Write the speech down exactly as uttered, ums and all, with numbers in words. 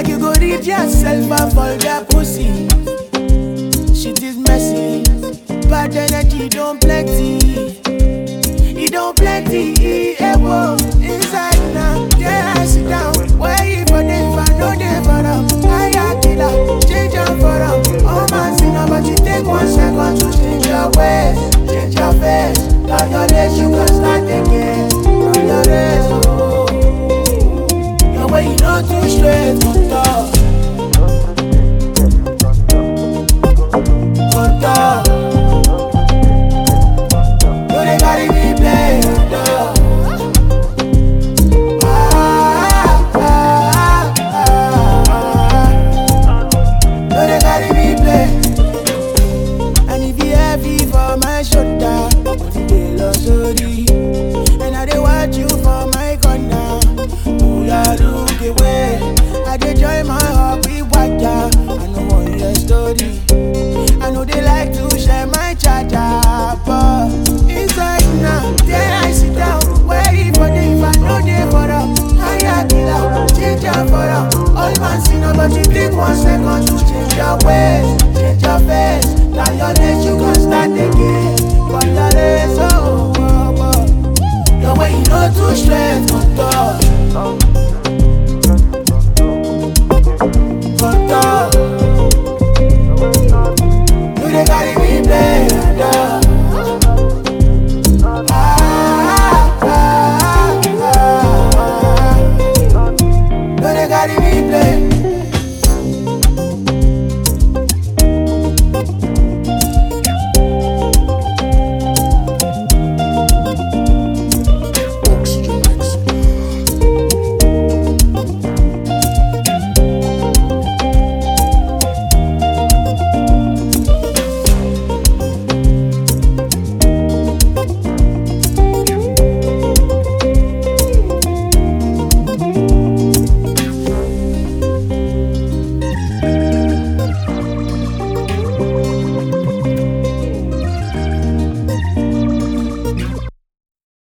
Like you go read yourself and fall that pussy. Shit is messy. Bad energy don't plenty. It don't plenty. Eh, whoa. Inside now, yeah, I sit down. Where you for them, if I know they for them. I got killer, change them for them. Oh man, see now, but you take one second to change your ways, change your face. Turn your days, you can start again. Turn your days, oh. Your way you know too straight, good talk. Good talk. You they carry me play, good talk. And I dey watch you for my corner. Pull out, look away. I dey join my heart with water. I know want your story. I know they like to share my charger, but inside now, there I sit down. Waiting for them, if I know they for them. I got killer, change your for them. All man see now, but you take one second to change your ways, change your face. Now your days you can start again. But your days, oh, oh, oh. The way you know too straight, good talk. Good talk. You dey carry me play, dog. Ah, ah, ah, ah. You dey carry me play.